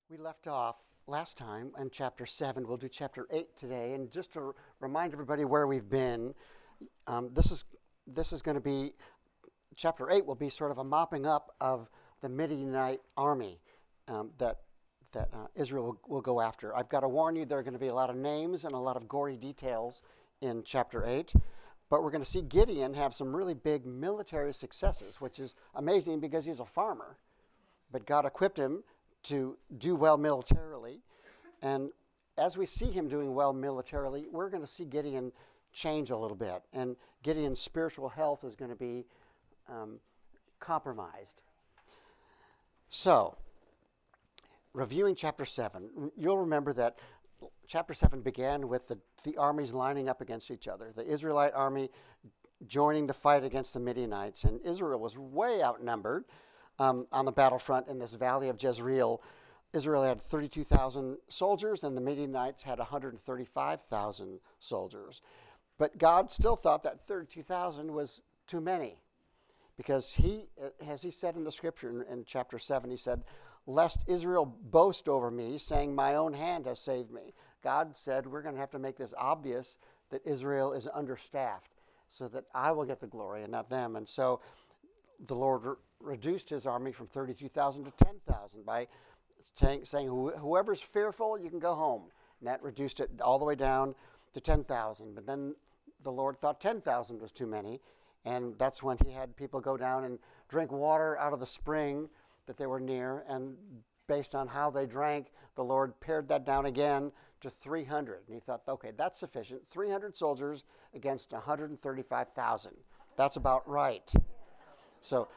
We left off last time in chapter 7. We'll do chapter 8 today. And just to remind everybody where we've been, this is going to be, chapter 8 will be sort of a mopping up of the Midianite army that Israel will go after. I've got to warn you, there are going to be a lot of names and a lot of gory details in chapter 8. But we're going to see Gideon have some really big military successes, which is amazing because he's a farmer. But God equipped him to do well militarily. And as we see him doing well militarily, we're going to see Gideon change a little bit. And Gideon's spiritual health is going to be compromised. So, reviewing chapter 7, you'll remember that chapter 7 began with the armies lining up against each other. The Israelite army joining the fight against the Midianites. And Israel was way outnumbered on the battlefront in this valley of Jezreel. Israel had 32,000 soldiers, and the Midianites had 135,000 soldiers. But God still thought that 32,000 was too many. Because as he said in the scripture in chapter 7, he said, "Lest Israel boast over me, saying, my own hand has saved me." God said, we're going to have to make this obvious that Israel is understaffed so that I will get the glory and not them. And so the Lord reduced his army from 32,000 to 10,000 by saying whoever's fearful, you can go home. And that reduced it all the way down to 10,000. But then the Lord thought 10,000 was too many. And that's when he had people go down and drink water out of the spring that they were near. And based on how they drank, the Lord pared that down again to 300. And he thought, okay, that's sufficient. 300 soldiers against 135,000. That's about right. So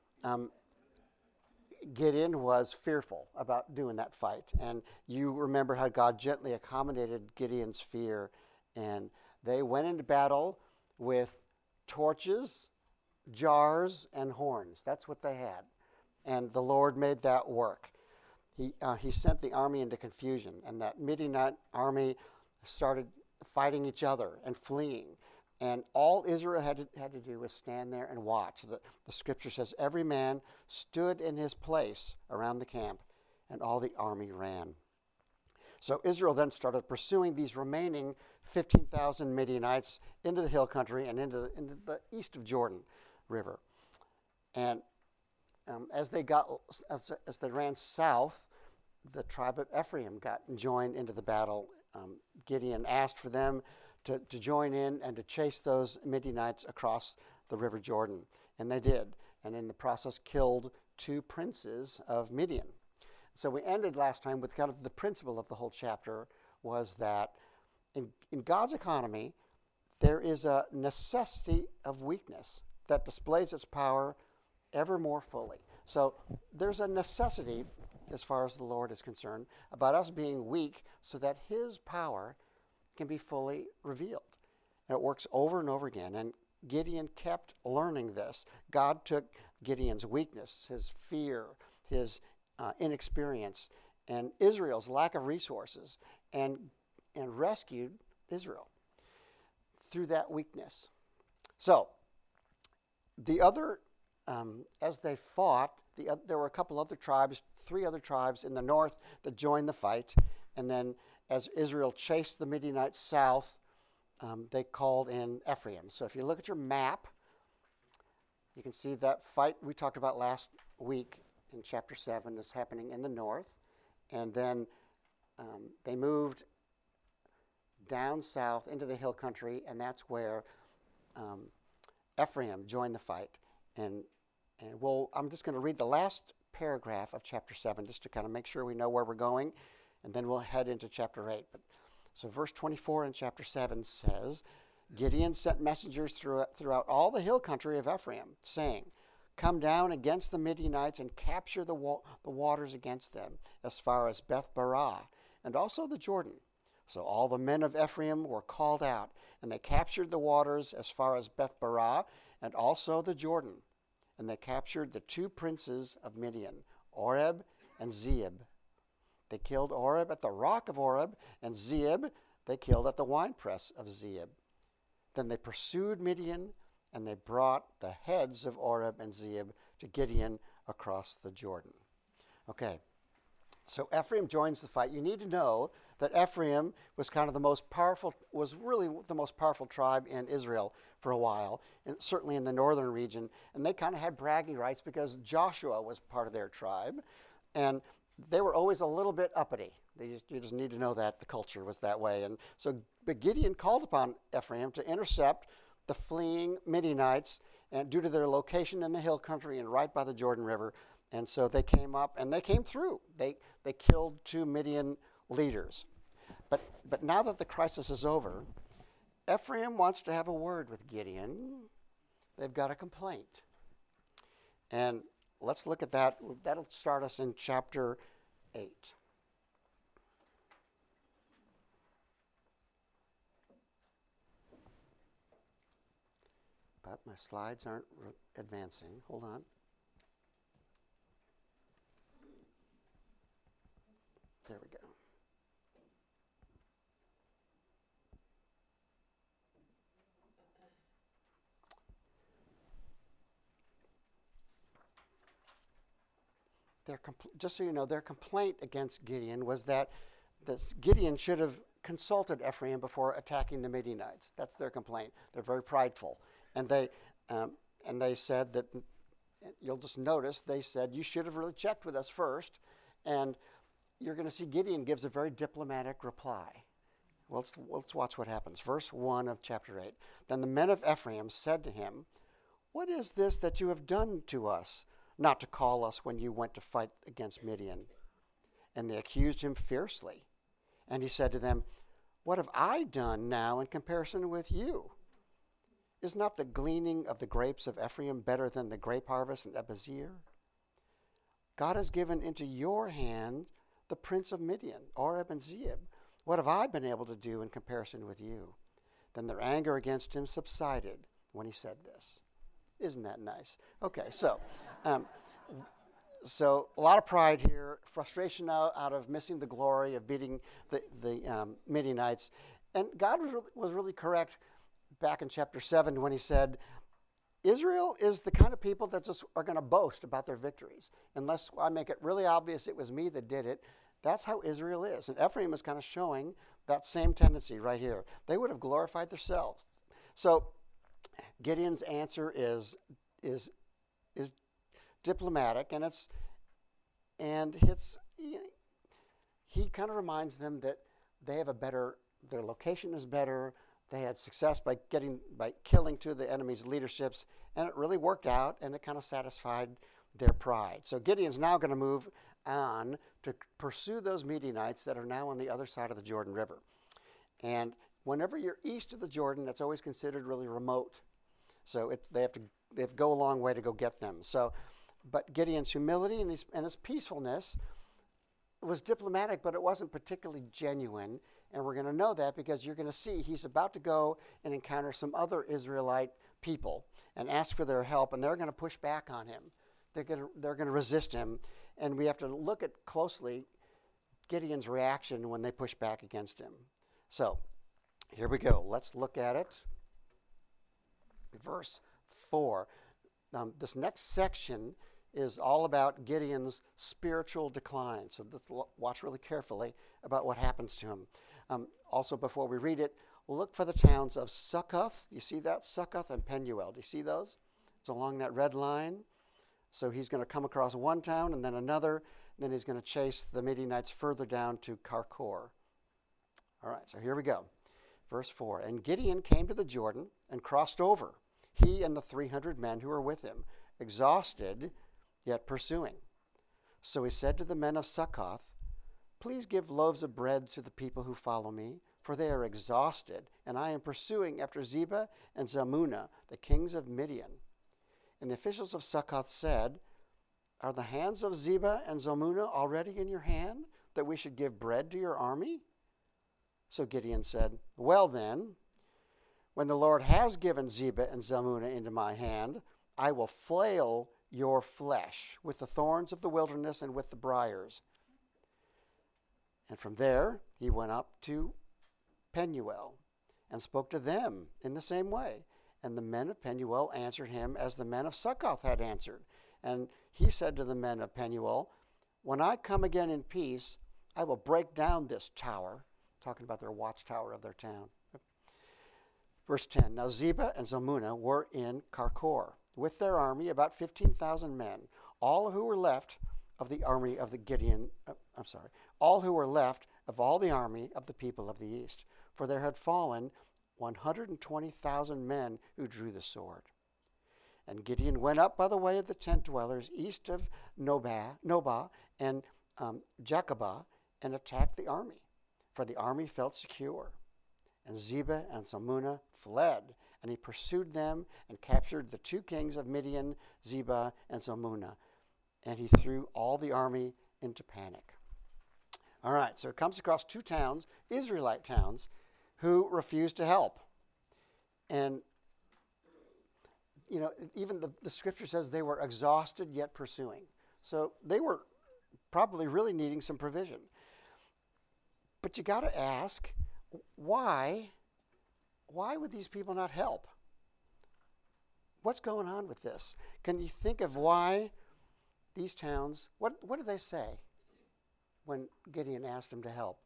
Gideon was fearful about doing that fight. And you remember how God gently accommodated Gideon's fear. And they went into battle with torches, jars, and horns. That's what they had. And the Lord made that work. He sent the army into confusion, and that Midianite army started fighting each other and fleeing. And all Israel had to do was stand there and watch. The scripture says every man stood in his place around the camp, and all the army ran. So Israel then started pursuing these remaining 15,000 Midianites into the hill country and into the east of Jordan River. And as they ran south, the tribe of Ephraim got joined into the battle. Gideon asked for them to join in and to chase those Midianites across the river Jordan. And they did. And in the process killed 2 princes of Midian. So we ended last time with kind of the principle of the whole chapter was that in God's economy, there is a necessity of weakness that displays its power ever more fully. So there's a necessity, as far as the Lord is concerned, about us being weak so that his power can be fully revealed. And it works over and over again. And Gideon kept learning this. God took Gideon's weakness, his fear, his inexperience, and Israel's lack of resources, and rescued Israel through that weakness. So the other, as they fought, there were a couple other tribes, 3 other tribes in the north that joined the fight. And then as Israel chased the Midianites south, they called in Ephraim. So if you look at your map, you can see that fight we talked about last week in chapter 7 is happening in the north. And then they moved down south into the hill country, and that's where Ephraim joined the fight. And I'm just going to read the last paragraph of chapter 7 just to kind of make sure we know where we're going, and then we'll head into chapter 8. So verse 24 in chapter 7 says, Gideon sent messengers throughout all the hill country of Ephraim, saying, "Come down against the Midianites and capture the waters against them, as far as Beth Barah, and also the Jordan." So all the men of Ephraim were called out, and they captured the waters as far as Beth Barah, and also the Jordan. And they captured the 2 princes of Midian, Oreb and Zeeb. They killed Oreb at the rock of Oreb, and Zeeb they killed at the winepress of Zeeb. Then they pursued Midian, and they brought the heads of Oreb and Zeeb to Gideon across the Jordan. Okay, So Ephraim joins the fight. You need to know that Ephraim was kind of the most powerful, was really the most powerful tribe in Israel for a while, and certainly in the northern region. And they kind of had bragging rights because Joshua was part of their tribe. And they were always a little bit uppity. You just need to know that the culture was that way. And so but Gideon called upon Ephraim to intercept the fleeing Midianites, and due to their location in the hill country and right by the Jordan River. And so they came up and they came through. They killed 2 Midian leaders. But now that the crisis is over, Ephraim wants to have a word with Gideon. They've got a complaint. And let's look at that. That'll start us in chapter 8. But my slides aren't advancing. Hold on. There we go. Just so you know, their complaint against Gideon was that Gideon should have consulted Ephraim before attacking the Midianites. That's their complaint. They're very prideful. And they said that, you'll just notice, they said, you should have really checked with us first. And you're going to see Gideon gives a very diplomatic reply. Well, let's watch what happens. Verse 1 of chapter 8. Then the men of Ephraim said to him, what is this that you have done to us, not to call us when you went to fight against Midian? And they accused him fiercely. And he said to them, what have I done now in comparison with you? Is not the gleaning of the grapes of Ephraim better than the grape harvest in Abiezer? God has given into your hand the prince of Midian, Oreb and Zeeb. What have I been able to do in comparison with you? Then their anger against him subsided when he said this. Isn't that nice? Okay, so a lot of pride here, frustration out of missing the glory of beating the Midianites. And God was really correct back in chapter 7 when he said, Israel is the kind of people that just are going to boast about their victories. Unless I make it really obvious it was me that did it, that's how Israel is. And Ephraim is kind of showing that same tendency right here. They would have glorified themselves. So Gideon's answer is diplomatic, and he kind of reminds them that they have their location is better. They had success by killing 2 of the enemy's leaderships, and it really worked out, and it kind of satisfied their pride. So Gideon's now going to move on to pursue those Midianites that are now on the other side of the Jordan River. And whenever you're east of the Jordan, that's always considered really remote. So they have to go a long way to go get them. So, but Gideon's humility and his peacefulness was diplomatic, but it wasn't particularly genuine. And we're going to know that because you're going to see he's about to go and encounter some other Israelite people and ask for their help, and they're going to push back on him. They're going to resist him, and we have to look at closely Gideon's reaction when they push back against him. So here we go. Let's look at it. Verse 4. This next section is all about Gideon's spiritual decline. So let's watch really carefully about what happens to him. Also, before we read it, we'll look for the towns of Succoth. You see that? Succoth and Penuel. Do you see those? It's along that red line. So he's going to come across one town and then another. And then he's going to chase the Midianites further down to Karkor. All right, so here we go. Verse 4. And Gideon came to the Jordan and crossed over, he and the 300 men who were with him, exhausted, yet pursuing. So he said to the men of Succoth, please give loaves of bread to the people who follow me, for they are exhausted, and I am pursuing after Zebah and Zalmunna, the kings of Midian. And the officials of Succoth said, are the hands of Zebah and Zalmunna already in your hand, that we should give bread to your army? So Gideon said, well then, when the Lord has given Zebah and Zalmunna into my hand, I will flail your flesh with the thorns of the wilderness and with the briars. And from there he went up to Penuel and spoke to them in the same way. And the men of Penuel answered him as the men of Succoth had answered. And he said to the men of Penuel, when I come again in peace, I will break down this tower, talking about their watchtower of their town. Verse 10, now Zebah and Zalmunna were in Karkor with their army, about 15,000 men, all who were left of the army of the all who were left of all the army of the people of the east. For there had fallen 120,000 men who drew the sword. And Gideon went up by the way of the tent dwellers east of Nobah and Jacobah and attacked the army, for the army felt secure. And Zebah and Zalmunna fled, and he pursued them and captured the two kings of Midian, Zebah and Zalmunna. And he threw all the army into panic. All right, so it comes across two towns, Israelite towns, who refused to help. And, even the scripture says they were exhausted yet pursuing. So they were probably really needing some provision. But you got to ask, why would these people not help? What's going on with this? Can you think of why these towns, what did they say when Gideon asked them to help?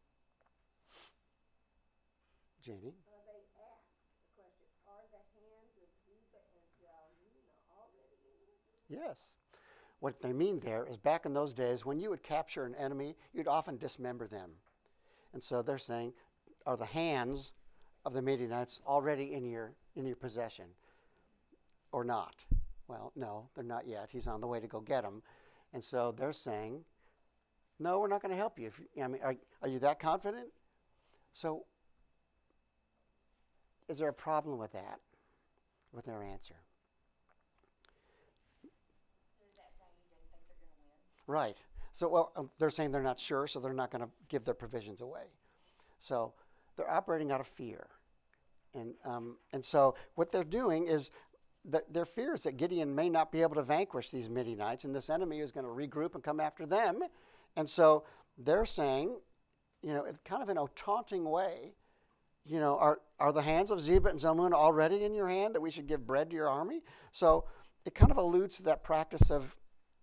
Janie? They asked the question, are the hands of Zebah and Zalmunna already in here? Yes. What they mean there is back in those days, when you would capture an enemy, you'd often dismember them. And so they're saying, are the hands of the Midianites already in your possession or not? Well, no, they're not yet. He's on the way to go get them. And so they're saying, no, we're not going to help you. Are you that confident? So is there a problem with that, with their answer? So is that saying you didn't think they're going to win? Right. So, they're saying they're not sure, so they're not going to give their provisions away. So they're operating out of fear. And so what they're doing is their fear is that Gideon may not be able to vanquish these Midianites, and this enemy is going to regroup and come after them. And so they're saying, kind of in a taunting way, are the hands of Zebah and Zalmunna already in your hand that we should give bread to your army? So it kind of alludes to that practice of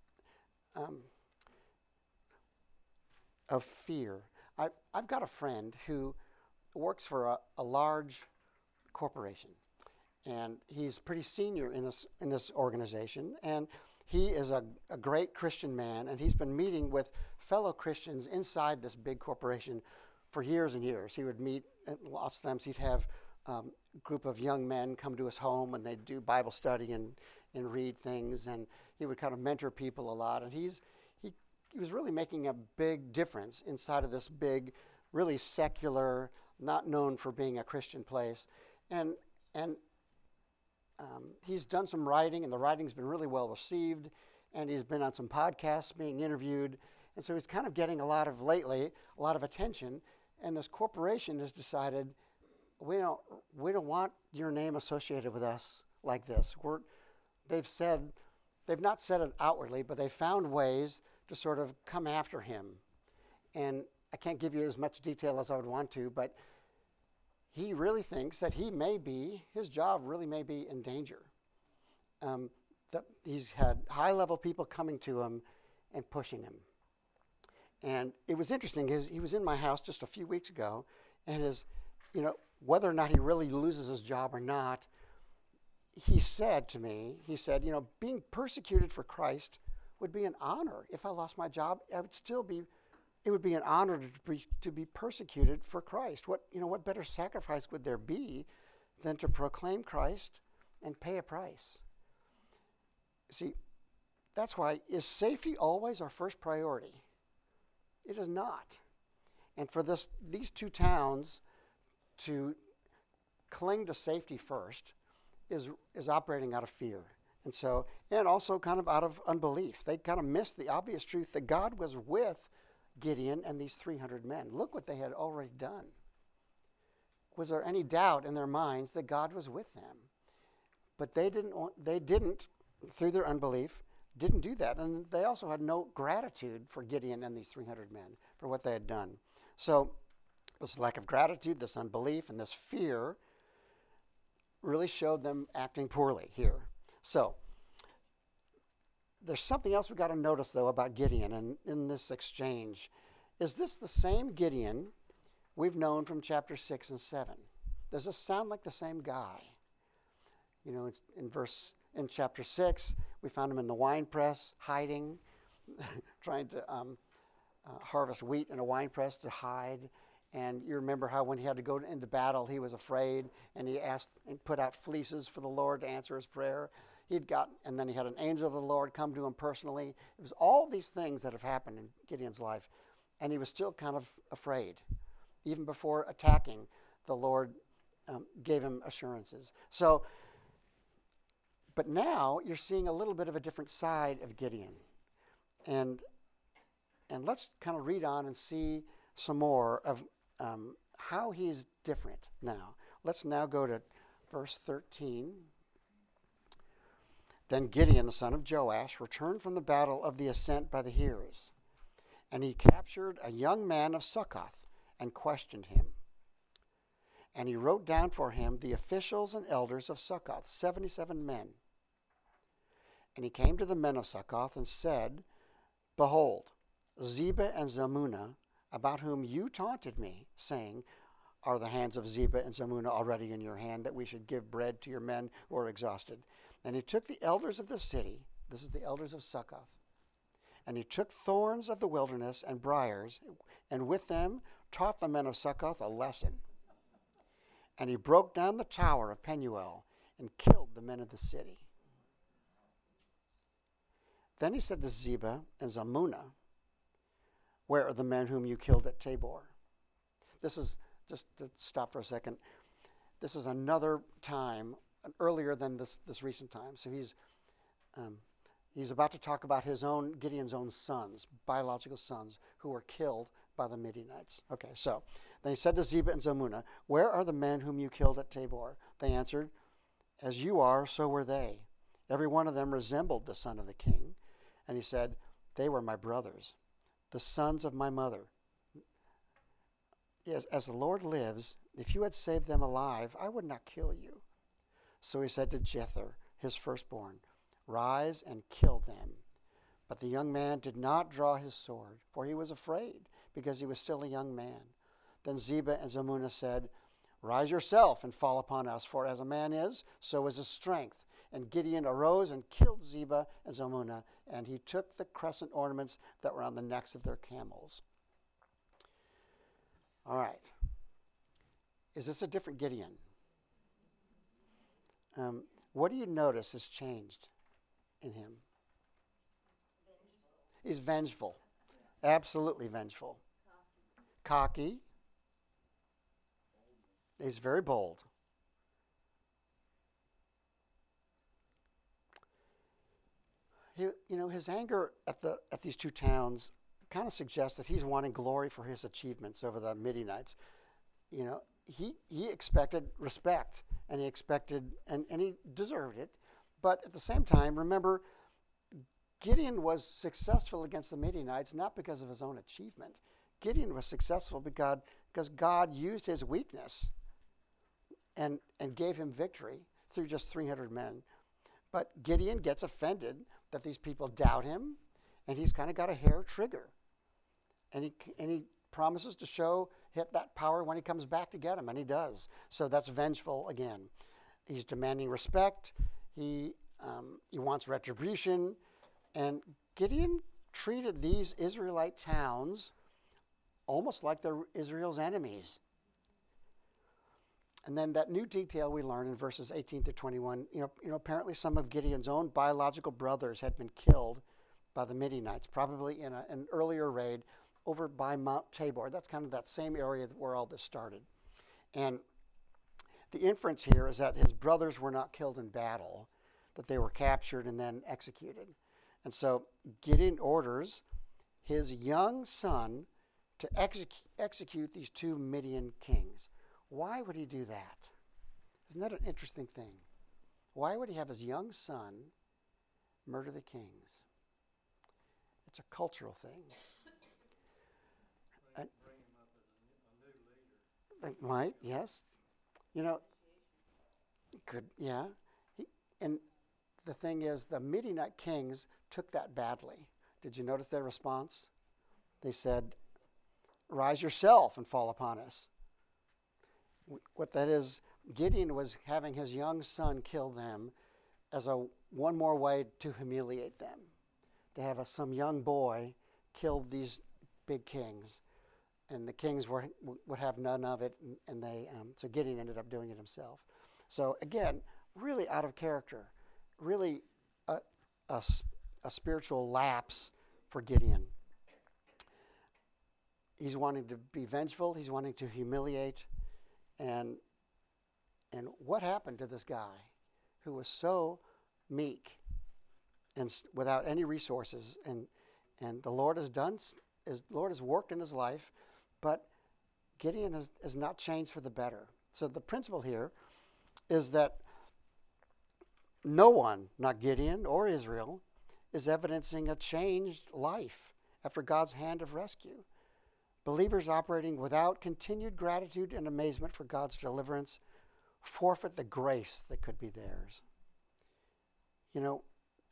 fear. I've got a friend who works for a large corporation, and he's pretty senior in this organization, and he is a great Christian man, and he's been meeting with fellow Christians inside this big corporation for years and years. He would meet, and lots of times he'd have a group of young men come to his home, and they'd do Bible study and read things, and he would kind of mentor people a lot, and he was really making a big difference inside of this big, really secular, not known for being a Christian place. And he's done some writing, and the writing's been really well received, and he's been on some podcasts being interviewed. And so he's kind of getting a lot of attention, and this corporation has decided, we don't want your name associated with us like this. They've not said it outwardly, but they found ways to sort of come after him. And I can't give you as much detail as I would want to, but he really thinks that his job really may be in danger. That he's had high-level people coming to him and pushing him. And it was interesting, he was in my house just a few weeks ago, and whether or not he really loses his job or not, he said to me, being persecuted for Christ would be an honor. If I lost my job, it would be an honor to be persecuted for Christ. What better sacrifice would there be than to proclaim Christ and pay a price? See, that's why, is safety always our first priority? It is not. And for these two towns to cling to safety first is operating out of fear. And also kind of out of unbelief. They kind of missed the obvious truth that God was with Gideon and these 300 men. Look what they had already done. Was there any doubt in their minds that God was with them? But they didn't, through their unbelief, didn't do that. And they also had no gratitude for Gideon and these 300 men for what they had done. So this lack of gratitude, this unbelief, and this fear really showed them acting poorly here. So there's something else we got to notice, though, about Gideon and in this exchange. Is this the same Gideon we've known from chapter 6 and 7? Does this sound like the same guy? You know, it's in chapter 6, we found him in the wine press, hiding, trying to harvest wheat in a wine press to hide. And you remember how when he had to go into battle, he was afraid, and he asked and put out fleeces for the Lord to answer his prayer. And then he had an angel of the Lord come to him personally. It was all these things that have happened in Gideon's life, and he was still kind of afraid. Even before attacking, the Lord gave him assurances. So, but now you're seeing a little bit of a different side of Gideon. And let's kind of read on and see some more of how he's different now. Let's now go to verse 13. Then Gideon, the son of Joash, returned from the battle of the ascent by the Heres, and he captured a young man of Succoth and questioned him. And he wrote down for him the officials and elders of Succoth, 77 men. And he came to the men of Succoth and said, Behold, Zebah and Zalmunna, about whom you taunted me, saying, Are the hands of Zebah and Zalmunna already in your hand, that we should give bread to your men who are exhausted? And he took the elders of the city, this is the elders of Succoth, and he took thorns of the wilderness and briars, and with them taught the men of Succoth a lesson. And he broke down the tower of Penuel and killed the men of the city. Then he said to Zebah and Zalmunna, Where are the men whom you killed at Tabor? This is, just to stop for a second, this is another time, earlier than this recent time. So he's about to talk about Gideon's own sons, biological sons, who were killed by the Midianites. Okay, so then he said to Zebah and Zalmunna, Where are the men whom you killed at Tabor? They answered, As you are, so were they. Every one of them resembled the son of the king. And he said, They were my brothers, the sons of my mother. As the Lord lives, if you had saved them alive, I would not kill you. So he said to Jether, his firstborn, Rise and kill them. But the young man did not draw his sword, for he was afraid, because he was still a young man. Then Zebah and Zalmunna said, Rise yourself and fall upon us, for as a man is, so is his strength. And Gideon arose and killed Zebah and Zalmunna, and he took the crescent ornaments that were on the necks of their camels. All right. Is this a different Gideon? What do you notice has changed in him? He's vengeful. Absolutely vengeful. Cocky. He's very bold. His anger at these two towns kind of suggests that he's wanting glory for his achievements over the Midianites. He expected respect, and he expected, and he deserved it. But at the same time, remember, Gideon was successful against the Midianites not because of his own achievement. Gideon was successful because God used his weakness and gave him victory through just 300 men. But Gideon gets offended that these people doubt him, and he's kind of got a hair trigger. And he promises to hit that power when he comes back to get him, and he does. So that's vengeful again. He's demanding respect. He wants retribution. And Gideon treated these Israelite towns almost like they're Israel's enemies. And then that new detail we learn in verses 18 to 21, apparently some of Gideon's own biological brothers had been killed by the Midianites, probably in an earlier raid over by Mount Tabor. That's kind of that same area where all this started. And the inference here is that his brothers were not killed in battle, that they were captured and then executed. And so Gideon orders his young son to execute these two Midian kings. Why would he do that? Isn't that an interesting thing? Why would he have his young son murder the kings? It's a cultural thing. It might, yes. Could, yeah. And the thing is, the Midianite kings took that badly. Did you notice their response? They said, "Rise yourself and fall upon us." What that is, Gideon was having his young son kill them as one more way to humiliate them, to have some young boy kill these big kings, and the kings would have none of it, and so Gideon ended up doing it himself. So again, really out of character, really a spiritual lapse for Gideon. He's wanting to be vengeful. He's wanting to humiliate. And what happened to this guy who was so meek and without any resources? And the Lord has worked in his life, but Gideon has not changed for the better. So the principle here is that no one, not Gideon or Israel, is evidencing a changed life after God's hand of rescue. Believers operating without continued gratitude and amazement for God's deliverance forfeit the grace that could be theirs. You know,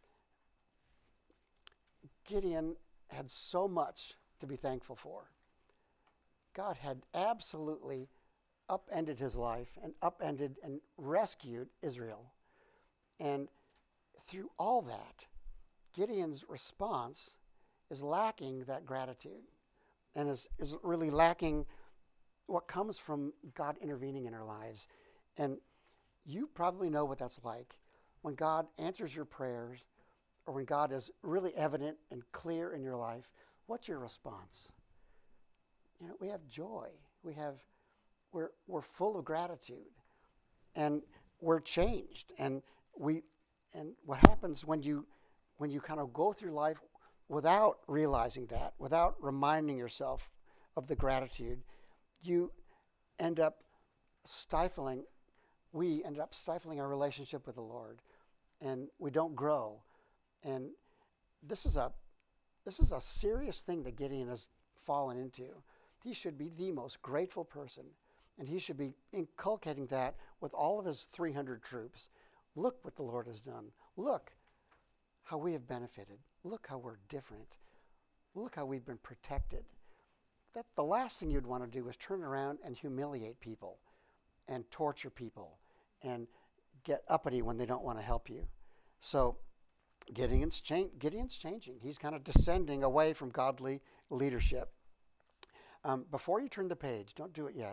Gideon had so much to be thankful for. God had absolutely upended his life and upended and rescued Israel. And through all that, Gideon's response is lacking that gratitude and is really lacking what comes from God intervening in our lives. And you probably know what that's like. When God answers your prayers, or when God is really evident and clear in your life, what's your response? You know, we have joy. We're full of gratitude, and we're changed. And what happens when you kind of go through life without realizing that, without reminding yourself of the gratitude, you end up stifling. We end up stifling our relationship with the Lord, and we don't grow. And this is a serious thing that Gideon has fallen into. He should be the most grateful person, and he should be inculcating that with all of his 300 troops. Look what the Lord has done. Look how we have benefited. Look how we're different. Look how we've been protected. That the last thing you'd want to do is turn around and humiliate people and torture people and get uppity when they don't want to help you. So Gideon's changing. He's kind of descending away from godly leadership. Before you turn the page, don't do it yet.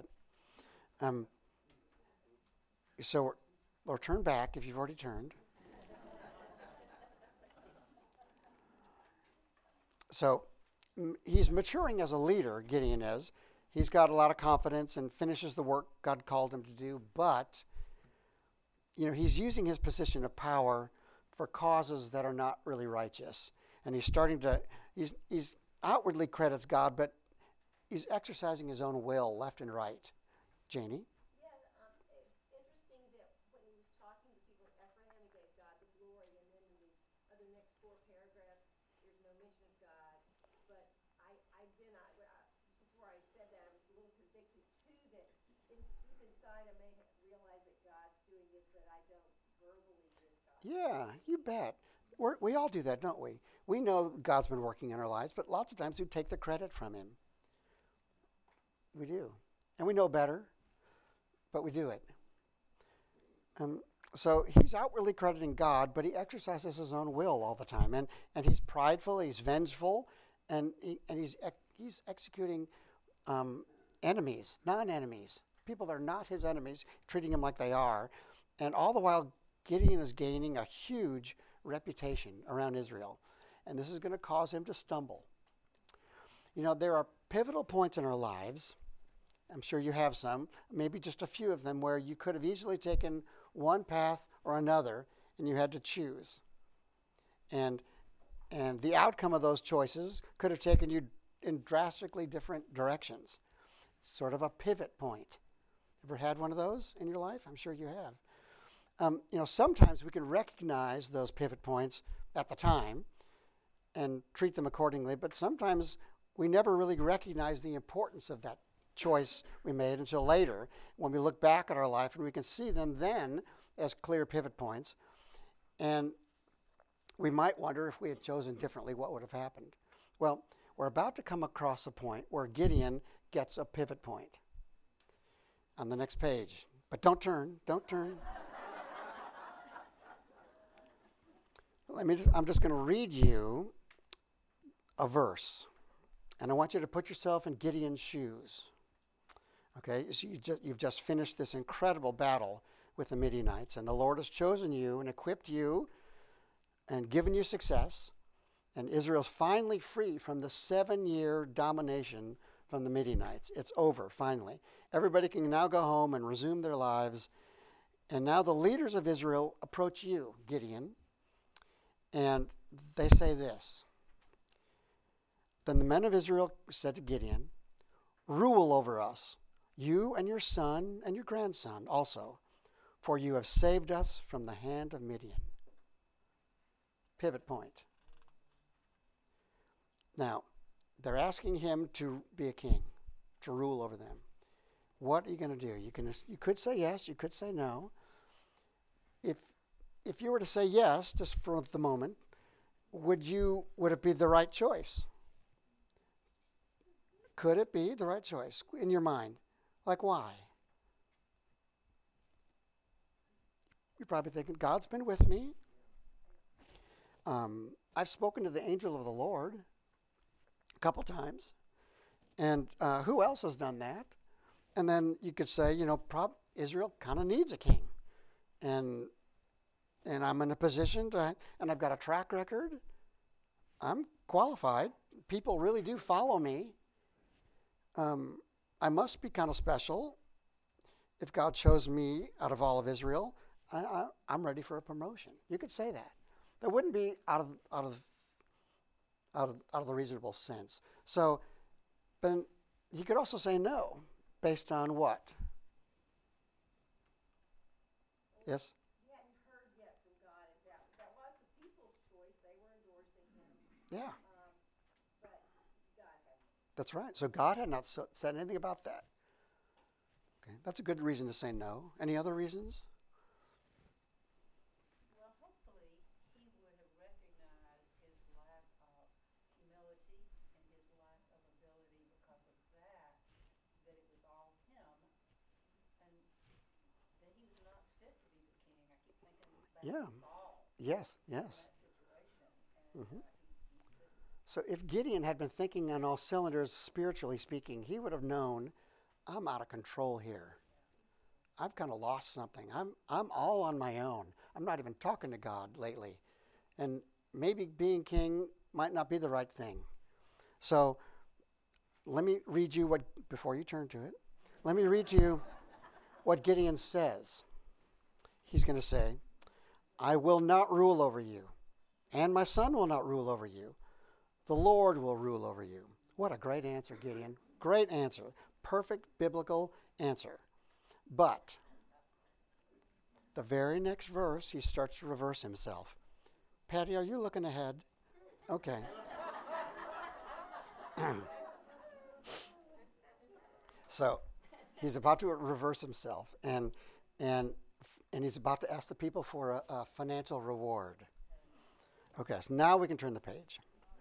Or turn back if you've already turned. So he's maturing as a leader, Gideon is. He's got a lot of confidence and finishes the work God called him to do, but he's using his position of power for causes that are not really righteous. And he's outwardly credits God, but he's exercising his own will left and right. Janie? Yeah, it's interesting that when he was talking to people, Ephraim gave God the glory, and then in these other next 4 paragraphs, there's no mention of God. But before I said that, I was a little convicted too that deep inside I may realize that God's doing it, but I don't verbally give God. Yeah, you bet. We all do that, don't we? We know God's been working in our lives, but lots of times we take the credit from him. We do. And we know better, but we do it. So he's outwardly crediting God, but he exercises his own will all the time. And he's prideful, he's vengeful, and he's executing enemies, non-enemies, people that are not his enemies, treating him like they are. And all the while, Gideon is gaining a huge reputation around Israel. And this is going to cause him to stumble. There are pivotal points in our lives. I'm sure you have some, maybe just a few of them, where you could have easily taken one path or another, and you had to choose. And the outcome of those choices could have taken you in drastically different directions. It's sort of a pivot point. Ever had one of those in your life? I'm sure you have. Sometimes we can recognize those pivot points at the time and treat them accordingly, but sometimes we never really recognize the importance of that choice we made until later when we look back at our life, and we can see them then as clear pivot points. And We might wonder if we had chosen differently, what would have happened. Well, we're about to come across a point where Gideon gets a pivot point on the next page. But don't turn. I'm just going to read you a verse. And I want you to put yourself in Gideon's shoes. Okay, so you've just finished this incredible battle with the Midianites, and the Lord has chosen you and equipped you and given you success, and Israel's finally free from the 7-year domination from the Midianites. It's over, finally. Everybody can now go home and resume their lives, and now the leaders of Israel approach you, Gideon, and they say this. Then the men of Israel said to Gideon, "Rule over us, you and your son and your grandson also, for you have saved us from the hand of Midian." Pivot point. Now, they're asking him to be a king, to rule over them. What are you going to do? You could say yes, you could say no. If you were to say yes, just for the moment, would it be the right choice? Could it be the right choice in your mind? Like, why? You're probably thinking, God's been with me. I've spoken to the angel of the Lord a couple times. And who else has done that? And then you could say, Israel kind of needs a king. And I'm in a position and I've got a track record. I'm qualified. People really do follow me. I must be kind of special. If God chose me out of all of Israel, I'm ready for a promotion. You could say that. That wouldn't be out of the reasonable sense. So, but he could also say no, based on what? Yes? He hadn't heard yet from God. That was the people's choice. They were endorsing him. Yeah. But God hadn't. That's right. So God had not said anything about that. Okay, that's a good reason to say no. Any other reasons? Well, hopefully he would have recognized his lack of humility and his lack of ability because of that it was all him, and that he was not fit to be the king. I keep thinking back to Saul. Yes. In that situation. And Mm-hmm. So if Gideon had been thinking on all cylinders, spiritually speaking, he would have known, I'm out of control here. I've kind of lost something. I'm all on my own. I'm not even talking to God lately. And maybe being king might not be the right thing. So let me read you before you turn to it, let me read you what Gideon says. He's going to say, "I will not rule over you, and my son will not rule over you. The Lord will rule over you." What a great answer, Gideon. Great answer. Perfect biblical answer. But the very next verse, he starts to reverse himself. Patty, are you looking ahead? Okay. So he's about to reverse himself, and he's about to ask the people for a financial reward. Okay, so now we can turn the page.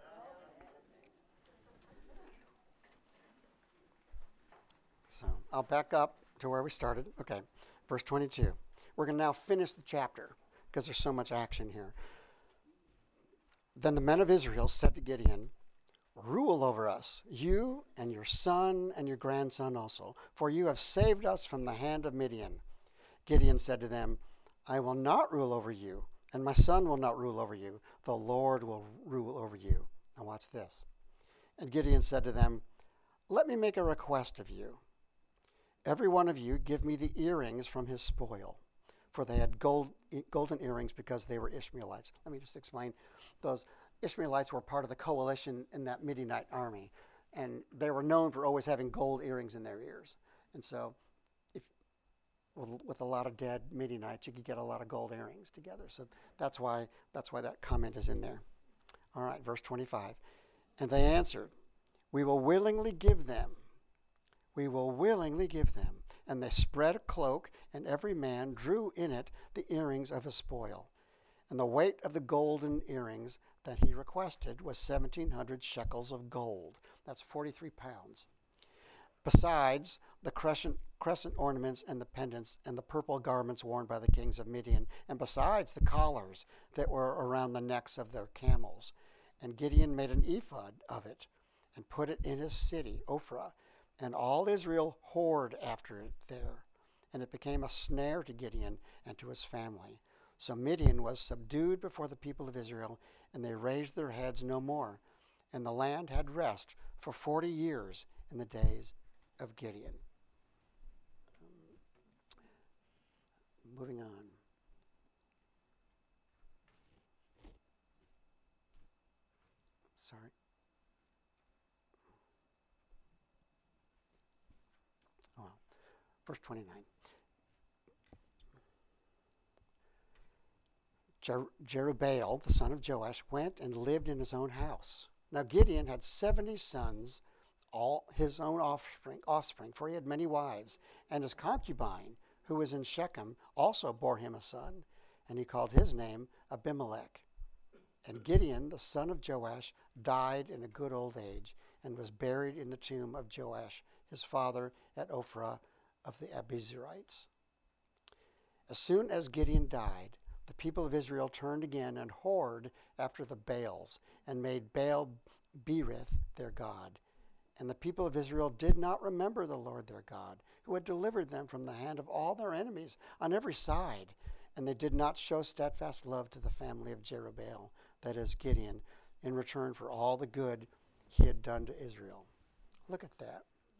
So I'll back up to where we started. Okay, verse 22. We're going to now finish the chapter because there's so much action here. Then the men of Israel said to Gideon, "Rule over us, you and your son and your grandson also, for you have saved us from the hand of Midian." Gideon said to them, "I will not rule over you, and my son will not rule over you. The Lord will rule over you." Now watch this. And Gideon said to them, "Let me make a request of you. Every one of you give me the earrings from his spoil." For they had golden earrings because they were Ishmaelites. Let me just explain. Those Ishmaelites were part of the coalition in that Midianite army. And they were known for always having gold earrings in their ears. And so with a lot of dead Midianites, you could get a lot of gold earrings together. So that's why that comment is in there. All right, verse 25. And they answered, "We will willingly give them. We will willingly give them." And they spread a cloak, and every man drew in it the earrings of his spoil. And the weight of the golden earrings that he requested was 1,700 shekels of gold. That's 43 pounds. Besides the crescent ornaments and the pendants and the purple garments worn by the kings of Midian, and besides the collars that were around the necks of their camels. And Gideon made an ephod of it and put it in his city, Ophrah, and all Israel whored after it there. And it became a snare to Gideon and to his family. So Midian was subdued before the people of Israel, and they raised their heads no more. And the land had rest for 40 years in the days of Gideon. Moving on. Sorry. Oh, well. Verse 29. Jerubbaal, the son of Joash, went and lived in his own house. Now Gideon had 70 sons, all his own offspring, for he had many wives, and his concubine, who was in Shechem, also bore him a son, and he called his name Abimelech. And Gideon, the son of Joash, died in a good old age, and was buried in the tomb of Joash, his father, at Ophrah of the Abiezrites. As soon as Gideon died, the people of Israel turned again and whored after the Baals, and made Baal Berith their god. And the people of Israel did not remember the Lord their God, who had delivered them from the hand of all their enemies on every side. And they did not show steadfast love to the family of Jerubbaal, that is Gideon, in return for all the good he had done to Israel. Look at that.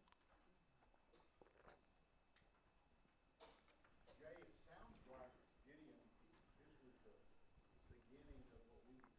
Jay, it sounds like Gideon, this was the beginning of what we would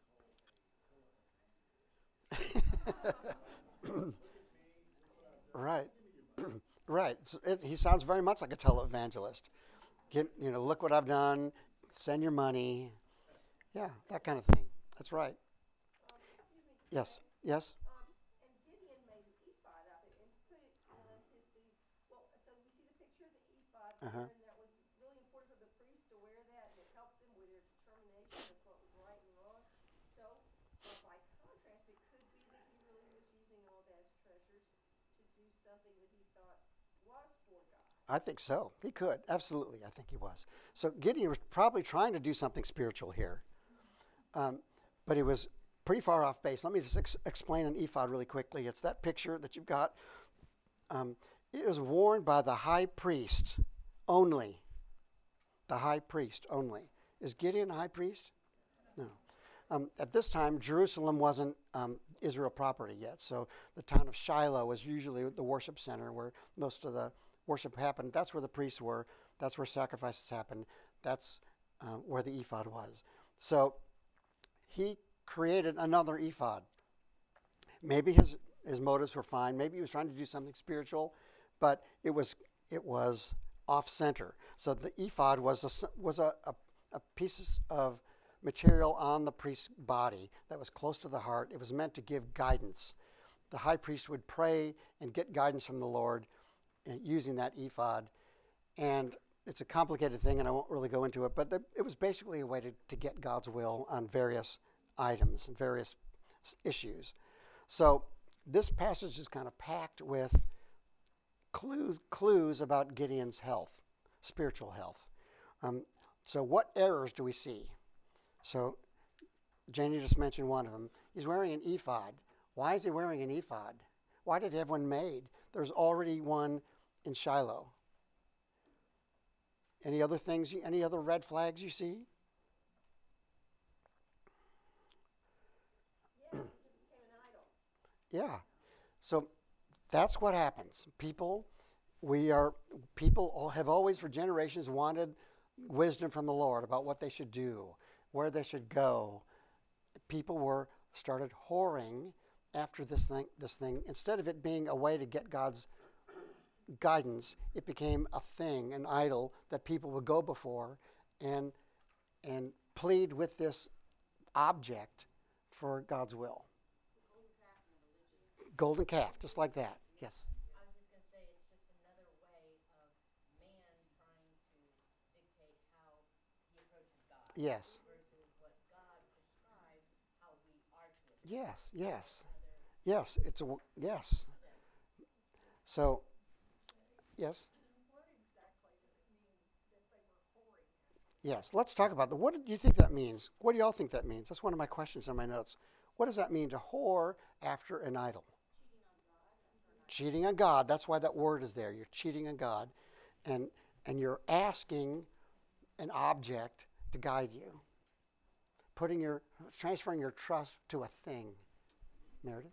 call a televangelist. Right. Right. He sounds very much like a televangelist. Look what I've done. Send your money. Yeah, that kind of thing. That's right. Yes. Yes. And Gideon made an ephod of it and put it on his city. Well, so we see the picture of the ephod, Uh-huh. and that was really important for the priests to wear that, and it helped them with their determination of what was right and wrong. So, by contrast, it could be that he really was using all that as treasures to do something that he thought was for God. I think so. He could. Absolutely. I think he was. So Gideon was probably trying to do something spiritual here. But he was pretty far off base. Let me just explain an ephod really quickly. It's that picture that you've got. It is worn by the high priest only. The high priest only. Is Gideon a high priest? No. At this time, Jerusalem wasn't Israel property yet. So the town of Shiloh was usually the worship center where most of the worship happened. That's where the priests were. That's where sacrifices happened. That's where the ephod was. So he created another ephod. Maybe his motives were fine. Maybe he was trying to do something spiritual, but it was off center. So the ephod was a piece of material on the priest's body that was close to the heart. It was meant to give guidance. The high priest would pray and get guidance from the Lord using that ephod. And it's a complicated thing, and I won't really go into it, but it was basically a way to get God's will on various items and various issues. So this passage is kind of packed with clues about Gideon's health, spiritual health. So what errors do we see? So Janie just mentioned one of them. He's wearing an ephod. Why is he wearing an ephod? Why did he have one made? There's already one in Shiloh. Any other things, any other red flags you see? Yeah, it just became an idol. Yeah. So that's what happens. People have always for generations wanted wisdom from the Lord about what they should do, where they should go. People started whoring after this thing. Instead of it being a way to get God's guidance, it became a thing, an idol that people would go before and plead with this object for God's will. Golden calf, just like that. Yes. I was just going to say it's just another way of man trying to dictate how he approaches God. Yes. Versus what Yes, yes, yes. Yes. So, yes, yes. Let's talk about what do you think that means? What do y'all think that means? That's one of my questions on my notes. What does that mean to whore after an idol? Cheating on God. That's why that word is there. You're cheating on God, and you're asking an object to guide you, transferring your trust to a thing. Meredith?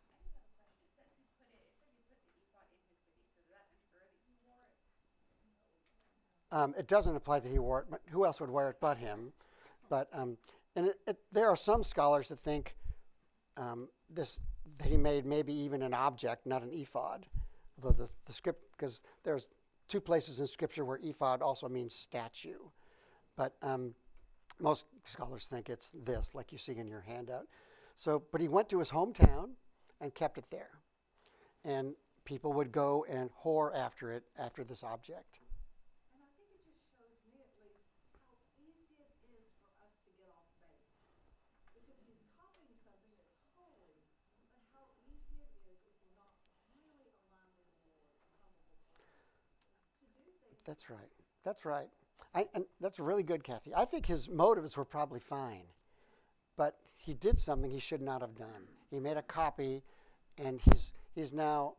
It doesn't apply that he wore it, but who else would wear it but him? But there are some scholars that think that he made maybe even an object, not an ephod. Although the script, because there's two places in Scripture where ephod also means statue, but most scholars think it's this, like you see in your handout. So, but he went to his hometown and kept it there, and people would go and whore after it, after this object. And I think it just shows me at least how easy it is for us to get off base. Because he's copying something that's holy, but how easy it is if we're not really aligned with the Lord and humble before Him to do things. That's right. That's right. And that's really good, Kathy. I think his motives were probably fine, but he did something he should not have done. He made a copy, and he's now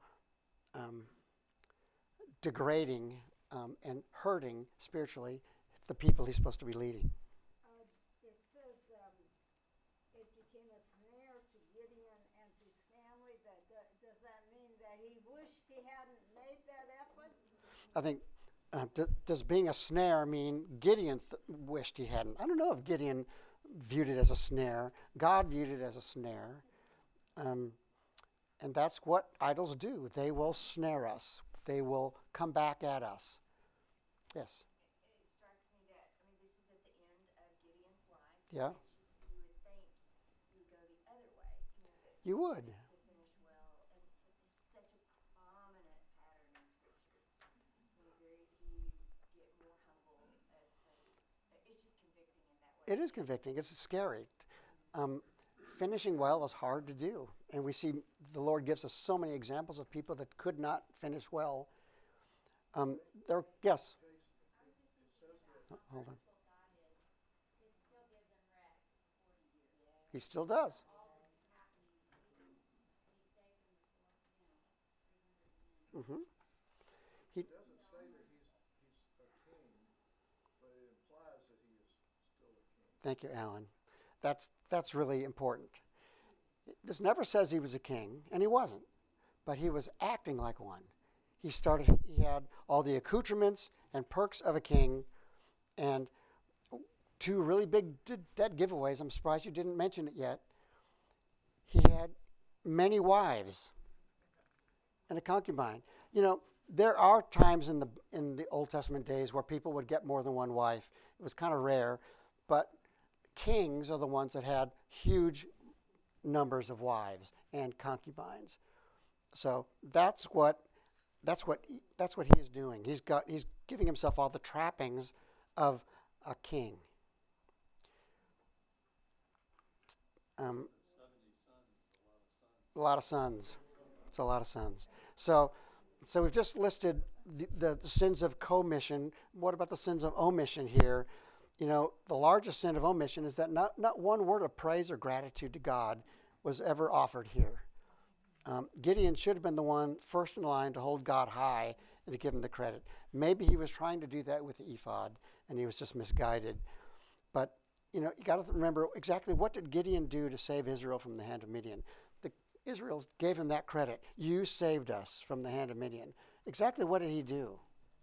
degrading and hurting spiritually the people he's supposed to be leading. It says it became a snare to Gideon and his family. Does that mean that he wished he hadn't made that effort? I think, does being a snare mean Gideon wished he hadn't? I don't know if Gideon viewed it as a snare. God viewed it as a snare. And that's what idols do. They will snare us. They will come back at us. Yes? It strikes me that, this is at the end of Gideon's life. Yeah? You would think you would go the other way. You would. To finish well. And it's such a prominent pattern in Scripture. Very few get more humble as it's just convicting in that way. It is convicting. It's scary. Finishing well is hard to do. And we see the Lord gives us so many examples of people that could not finish well. Yes? Hold on. He still does. Mm-hmm. It doesn't say that he's a king, but it implies that he is still a king. Thank you, Alan. That's really important. This never says he was a king, and he wasn't, but he was acting like one. He had all the accoutrements and perks of a king, and two really big dead giveaways. I'm surprised you didn't mention it yet. He had many wives and a concubine. You know, there are times in the Old Testament days where people would get more than one wife. It was kind of rare, but kings are the ones that had huge numbers of wives and concubines. So that's what he is doing. He's giving himself all the trappings of a king. 70 sons, a lot of sons. It's a lot of sons. So we've just listed the sins of commission. What about the sins of omission here? You know, the largest sin of omission is that not one word of praise or gratitude to God was ever offered here. Gideon should have been the one first in line to hold God high and to give him the credit. Maybe he was trying to do that with the ephod, and he was just misguided. But, you know, you got to remember exactly what did Gideon do to save Israel from the hand of Midian. Israel gave him that credit. You saved us from the hand of Midian. Exactly what did he do?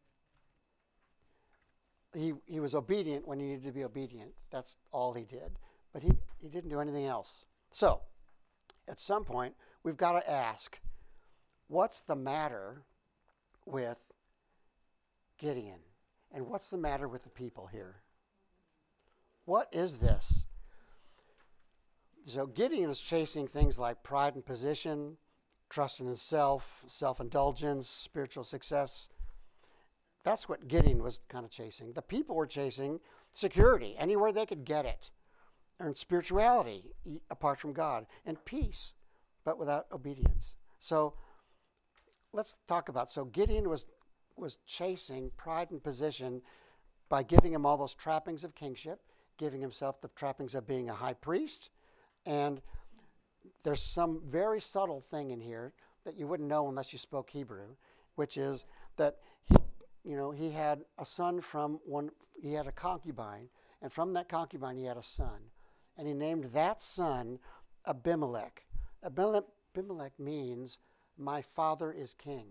He was obedient when he needed to be obedient. That's all he did. But he didn't do anything else. So, at some point, we've got to ask, what's the matter with Gideon? And what's the matter with the people here? What is this? So Gideon is chasing things like pride and position, trust in himself, self-indulgence, spiritual success. That's what Gideon was kind of chasing. The people were chasing security, anywhere they could get it. earn spirituality apart from God, and peace, but without obedience. So let's talk about. So Gideon was chasing pride and position by giving him all those trappings of kingship, giving himself the trappings of being a high priest, and there's some very subtle thing in here that you wouldn't know unless you spoke Hebrew, which is that he had a son he had a concubine, and from that concubine he had a son, and he named that son Abimelech. Abimelech means my father is king.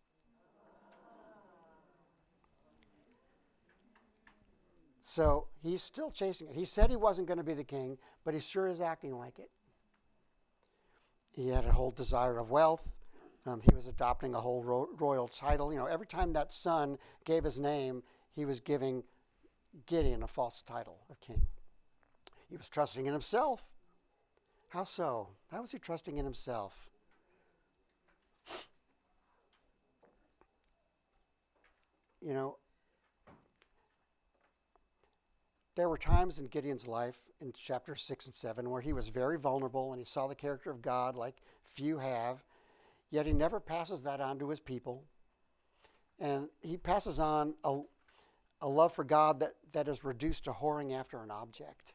So he's still chasing it. He said he wasn't going to be the king, but he sure is acting like it. He had a whole desire of wealth. He was adopting a whole royal title. Every time that son gave his name, he was giving Gideon a false title of king. He was trusting in himself. How so? How was he trusting in himself? There were times in Gideon's life in chapter 6 and 7 where he was very vulnerable and he saw the character of God like few have, yet he never passes that on to his people. And he passes on a love for God that is reduced to whoring after an object.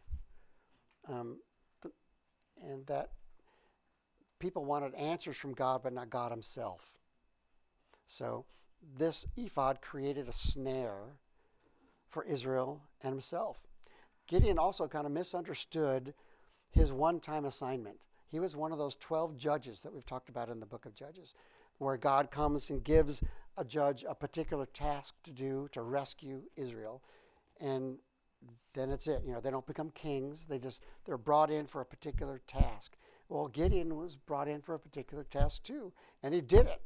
And that people wanted answers from God, but not God himself. So this ephod created a snare for Israel and himself. Gideon also kind of misunderstood his one-time assignment. He was one of those 12 judges that we've talked about in the book of Judges, where God comes and gives a judge a particular task to do to rescue Israel. And then it's it. They don't become kings. They're brought in for a particular task. Well, Gideon was brought in for a particular task too, and he did it.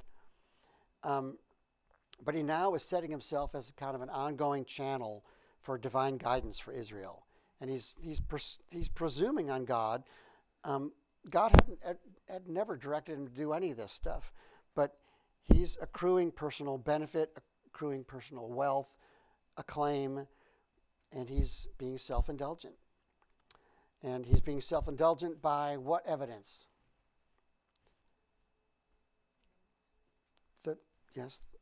But he now is setting himself as kind of an ongoing channel for divine guidance for Israel. And he's presuming on God. God had never directed him to do any of this stuff, but he's accruing personal benefit, accruing personal wealth, acclaim, and he's being self-indulgent. And he's being self-indulgent by what evidence? Yes?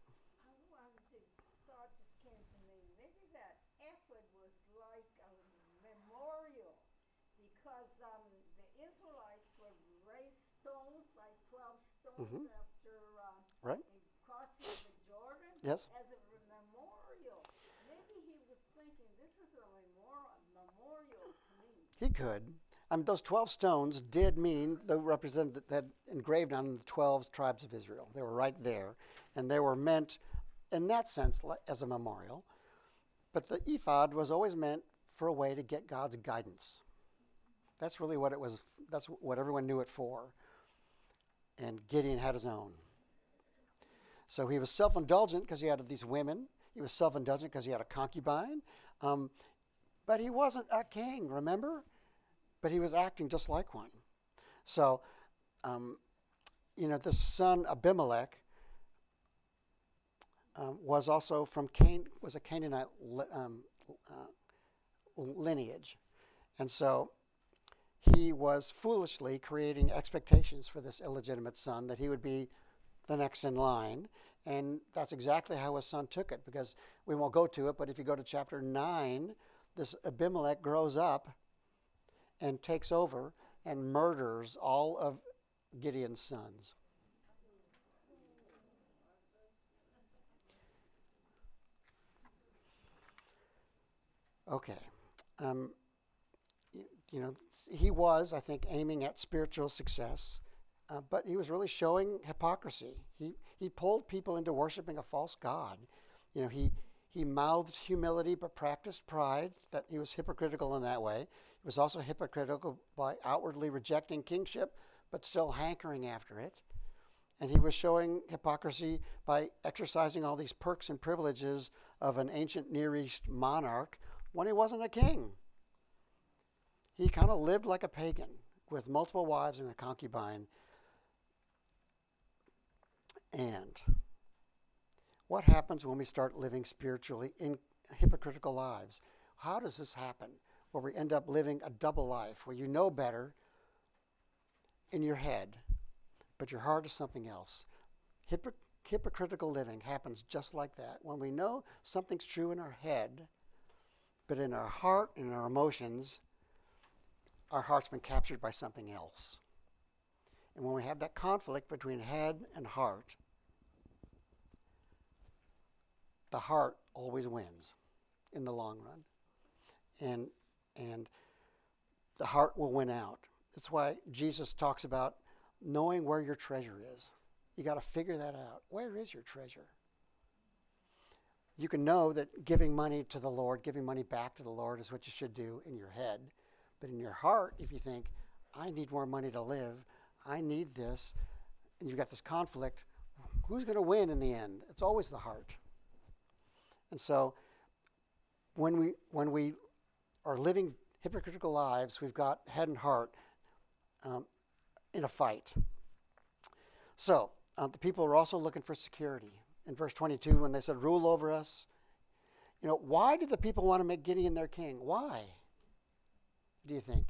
Mm-hmm. After right. crossing the Jordan, yes. As a memorial. Maybe he was thinking, this is a memorial to me. He could. Those 12 stones did mean they represented that engraved on the 12 tribes of Israel. They were right there, and they were meant, in that sense, as a memorial. But the ephod was always meant for a way to get God's guidance. That's really what it was. That's what everyone knew it for. And Gideon had his own. So he was self-indulgent because he had these women. He was self-indulgent because he had a concubine. But he wasn't a king, remember? But he was acting just like one. So, this son Abimelech was also from was a Canaanite lineage. And so he was foolishly creating expectations for this illegitimate son that he would be the next in line. And that's exactly how his son took it, because we won't go to it, but if you go to chapter 9, this Abimelech grows up and takes over and murders all of Gideon's sons. Okay. He was, I think, aiming at spiritual success, but he was really showing hypocrisy. He pulled people into worshiping a false god. He mouthed humility but practiced pride. That he was hypocritical in that way. He was also hypocritical by outwardly rejecting kingship but still hankering after it. And he was showing hypocrisy by exercising all these perks and privileges of an ancient Near East monarch when he wasn't a king. He kind of lived like a pagan with multiple wives and a concubine. And what happens when we start living spiritually in hypocritical lives? How does this happen? where we end up living a double life, where you know better in your head, but your heart is something else. Hypocritical living happens just like that. When we know something's true in our head, but in our heart and our emotions, our heart's been captured by something else. And when we have that conflict between head and heart, the heart always wins in the long run. And the heart will win out. That's why Jesus talks about knowing where your treasure is. You got to figure that out. Where is your treasure? You can know that giving money to the Lord, giving money back to the Lord is what you should do in your head. But in your heart, if you think, I need more money to live, I need this, and you've got this conflict, who's going to win in the end? It's always the heart. And so when we are living hypocritical lives, we've got head and heart in a fight. So the people are also looking for security. In verse 22, when they said, rule over us, why did the people want to make Gideon their king? Why, do you think?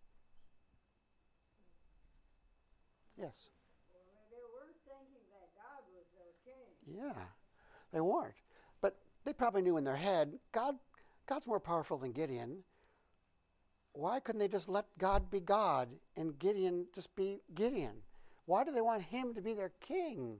Yes. Well, they weren't thinking that God was their king. Yeah, they weren't. But they probably knew in their head, God's more powerful than Gideon. Why couldn't they just let God be God and Gideon just be Gideon? Why do they want him to be their king?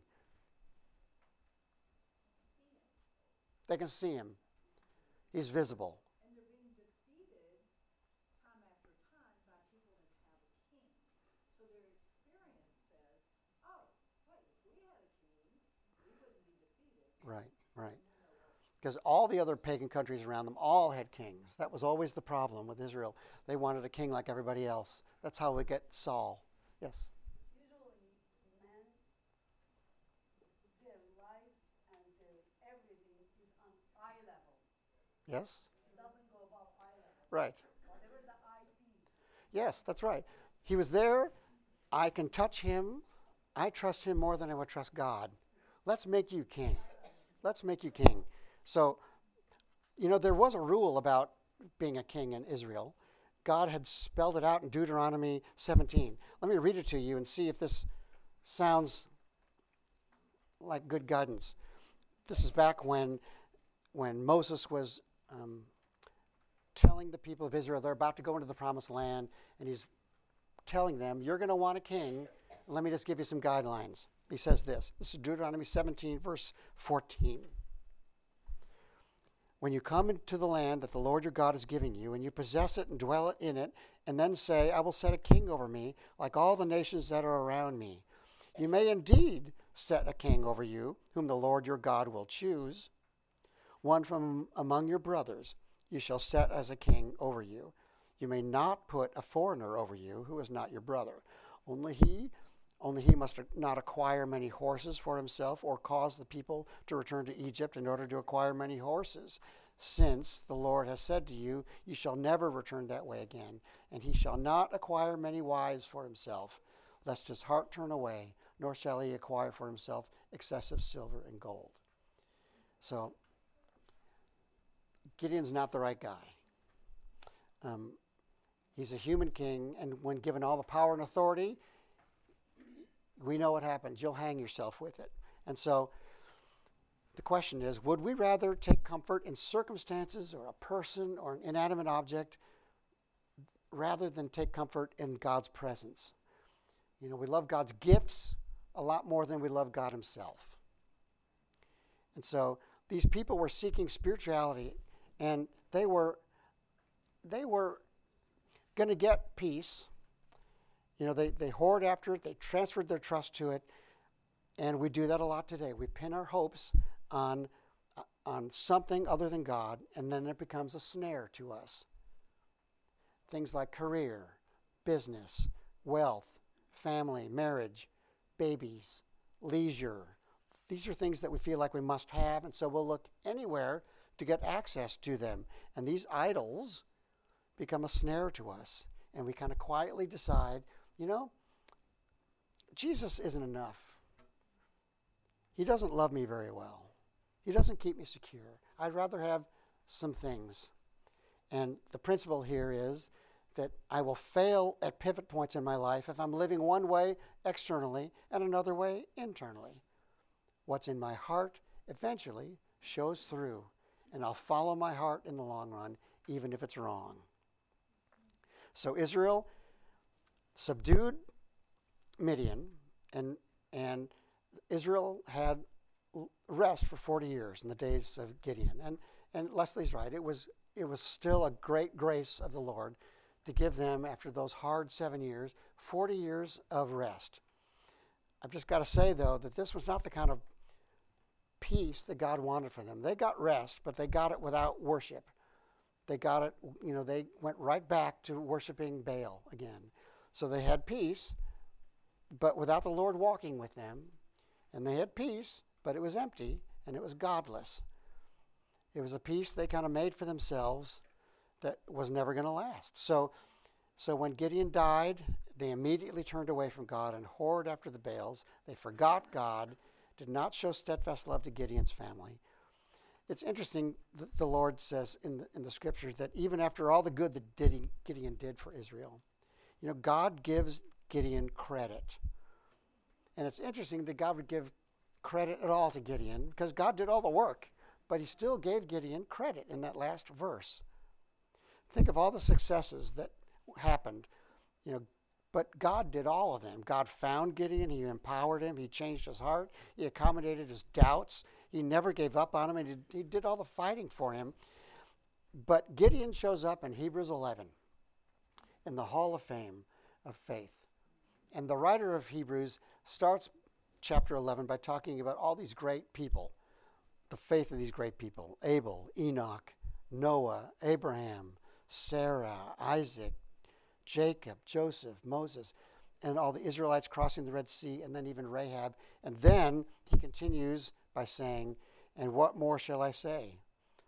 They can see him. He's visible. And they're being defeated time after time by people that have a king. So their experience says, oh, wait, if we had a king, we wouldn't be defeated. Right. Because all the other pagan countries around them all had kings. That was always the problem with Israel. They wanted a king like everybody else. That's how we get Saul. Yes? Usually men, their life and their everything is on eye level. Yes? It doesn't go above eye level. Right. Whatever the eye sees. Yes, that's right. He was there. I can touch him. I trust him more than I would trust God. Let's make you king. Let's make you king. So, there was a rule about being a king in Israel. God had spelled it out in Deuteronomy 17. Let me read it to you and see if this sounds like good guidance. This is back when Moses was telling the people of Israel they're about to go into the promised land, and he's telling them, you're going to want a king. Let me just give you some guidelines. He says this. This is Deuteronomy 17, verse 14. When you come into the land that the Lord your God is giving you, and you possess it and dwell in it, and then say, I will set a king over me, like all the nations that are around me. You may indeed set a king over you, whom the Lord your God will choose. One from among your brothers you shall set as a king over you. You may not put a foreigner over you, who is not your brother. Only he must not acquire many horses for himself, or cause the people to return to Egypt in order to acquire many horses, since the Lord has said to you, you shall never return that way again. And he shall not acquire many wives for himself, lest his heart turn away, nor shall he acquire for himself excessive silver and gold. So, Gideon's not the right guy. He's a human king, and when given all the power and authority, we know what happens. You'll hang yourself with it. And so the question is, would we rather take comfort in circumstances or a person or an inanimate object rather than take comfort in God's presence? We love God's gifts a lot more than we love God himself. And so these people were seeking spirituality, and they were going to get peace. They hoard after it. They transferred their trust to it. And we do that a lot today. We pin our hopes on something other than God, and then it becomes a snare to us. Things like career, business, wealth, family, marriage, babies, leisure. These are things that we feel like we must have, and so we'll look anywhere to get access to them. And these idols become a snare to us. And we kind of quietly decide, Jesus isn't enough. He doesn't love me very well. He doesn't keep me secure. I'd rather have some things. And the principle here is that I will fail at pivot points in my life if I'm living one way externally and another way internally. What's in my heart eventually shows through, and I'll follow my heart in the long run, even if it's wrong. So Israel subdued Midian, and Israel had rest for 40 years in the days of Gideon. And Leslie's right. It was still a great grace of the Lord to give them, after those hard 7 years, 40 years of rest. I've just got to say, though, that this was not the kind of peace that God wanted for them. They got rest, but they got it without worship. They got it, they went right back to worshiping Baal again. So they had peace, but without the Lord walking with them. And they had peace, but it was empty, and it was godless. It was a peace they kind of made for themselves that was never going to last. So when Gideon died, they immediately turned away from God and whored after the Baals. They forgot God, did not show steadfast love to Gideon's family. It's interesting that the Lord says in the scriptures that even after all the good that Gideon did for Israel, God gives Gideon credit. And it's interesting that God would give credit at all to Gideon, because God did all the work, but he still gave Gideon credit in that last verse. Think of all the successes that happened, but God did all of them. God found Gideon, he empowered him, he changed his heart, he accommodated his doubts, he never gave up on him, and he did all the fighting for him. But Gideon shows up in Hebrews 11 in the Hall of Fame of faith. And the writer of Hebrews starts chapter 11 by talking about all these great people, the faith of these great people: Abel, Enoch, Noah, Abraham, Sarah, Isaac, Jacob, Joseph, Moses, and all the Israelites crossing the Red Sea, and then even Rahab. And then he continues by saying, "And what more shall I say?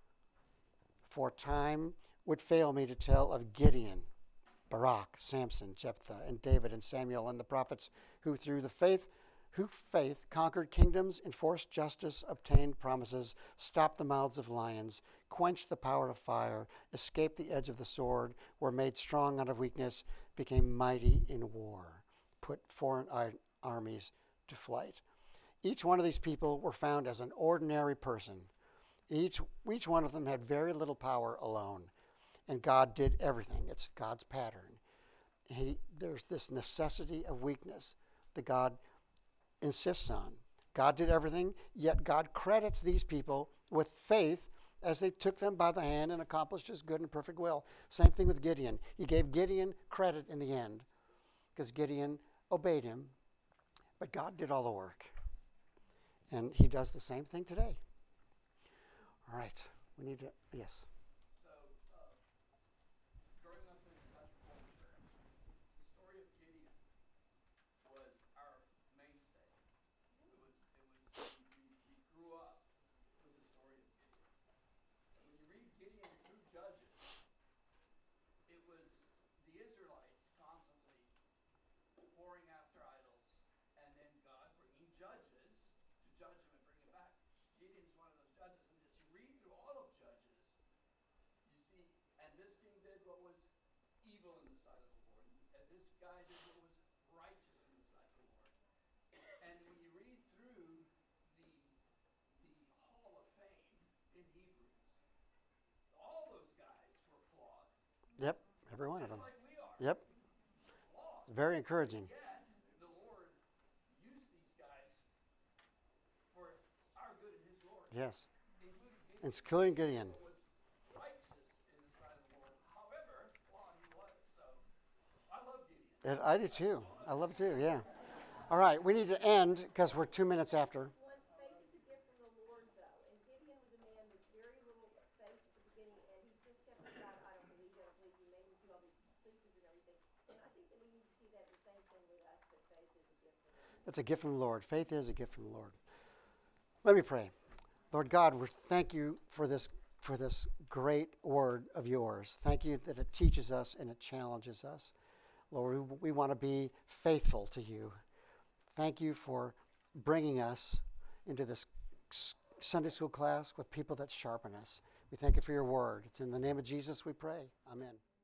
For time would fail me to tell of Gideon, Barak, Samson, Jephthah, and David, and Samuel, and the prophets who through faith conquered kingdoms, enforced justice, obtained promises, stopped the mouths of lions, quenched the power of fire, escaped the edge of the sword, were made strong out of weakness, became mighty in war, put foreign armies to flight." Each one of these people were found as an ordinary person. Each one of them had very little power alone. And God did everything. It's God's pattern. There's this necessity of weakness that God insists on. God did everything, yet God credits these people with faith as they took them by the hand and accomplished his good and perfect will. Same thing with Gideon. He gave Gideon credit in the end because Gideon obeyed him, but God did all the work. And he does the same thing today. All right. We need to, yes. Growing up in Dutch culture, the story of Gideon was our mainstay. We grew up with the story of Gideon. When you read Gideon through Judges, it was the Israelites constantly whoring after idols, and then God bringing judges to judge them and bring them back. Gideon's one of those judges, and as you read through all of Judges, you see, and this king did what was evil in the sight of the Lord, and this guy did what was righteous in the sight of the Lord. And when you read through the Hall of Fame in Hebrews, all those guys were flawed. Yep, every one of them. Just like we are. Yep, Flawed. very encouraging. Yet, the Lord used these guys for our good and his glory. Yes, Including Gideon. including Gideon. Was righteous in the sight of the Lord. However, flawed he was. So, I love Gideon. And I do too. I love it too, yeah. All right, we need to end because we're 2 minutes after. One, faith is a gift from the Lord, though. And Gideon was a man with very little faith at the beginning, and he just kept on saying, I don't believe you, made him do all these pleases and everything. And I think that we need to see that the same thing with us, that faith is a gift from the Lord. It's a gift from the Lord. Faith is a gift from the Lord. Let me pray. Lord God, we thank you for this great word of yours. Thank you that it teaches us and it challenges us. Lord, we want to be faithful to you. Thank you for bringing us into this Sunday school class with people that sharpen us. We thank you for your word. It's in the name of Jesus we pray. Amen.